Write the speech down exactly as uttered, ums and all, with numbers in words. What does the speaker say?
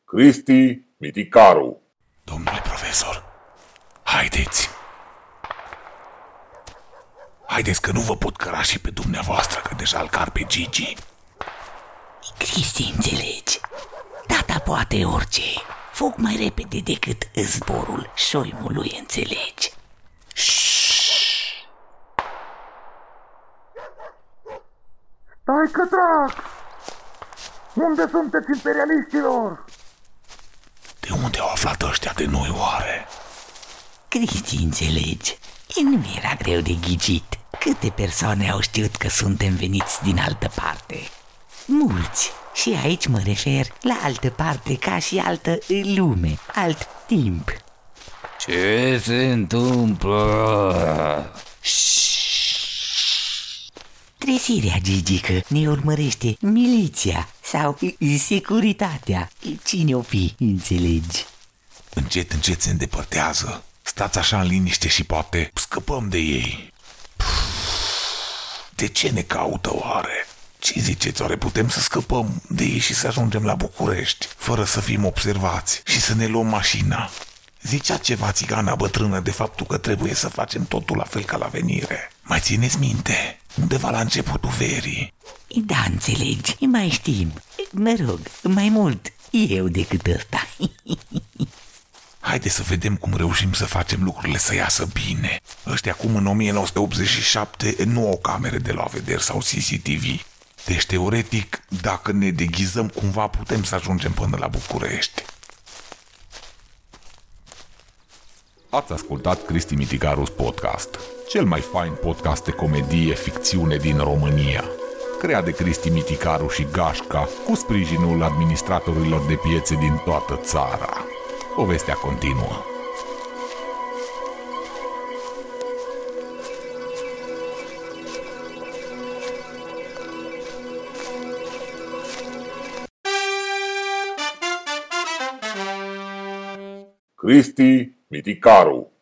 Cristi Miticaru. Domnule profesor, haideți! Haideți că nu vă pot căra și pe dumneavoastră, că deja îl car pe Gigi. Cristi, înțelegi? Tata poate orice. Foc mai repede decât zborul șoimului, înțelegi? Stai că trag! Unde sunteți, imperialiștilor? De unde au aflat ăștia de noi, oare? Cristi, înțelegi? Nu mi era greu de ghicit. Câte persoane au știut că suntem veniți din altă parte? Mulți. Și aici mă refer la altă parte, ca și altă lume, alt timp. Ce se întâmplă? Trezirea, Gigi, că ne urmărește miliția sau securitatea. Cine o fi, înțelegi? Încet, încet se îndepărtează. Stați așa în liniște și poate scăpăm de ei. De ce ne caută oare? Ce ziceți, oare putem să scăpăm de ei și să ajungem la București, fără să fim observați și să ne luăm mașina? Zicea ceva țigana bătrână de faptul că trebuie să facem totul la fel ca la venire. Mai țineți minte? Undeva la începutul verii. Da, înțelegi, mai știm. Mă rog, mai mult eu decât ăsta. Haide să vedem cum reușim să facem lucrurile să iasă bine. Ăștia acum în o mie nouă sute optzeci și șapte nu au camere de la vedere sau C C T V. Deci, teoretic, dacă ne deghizăm cumva, putem să ajungem până la București. Ați ascultat Cristi Miticaru's podcast, cel mai fain podcast de comedie ficțiune din România. Creat de Cristi Miticaru și Gașca, cu sprijinul administratorilor de piețe din toată țara. Povestea continuă. Cristi Miticaru.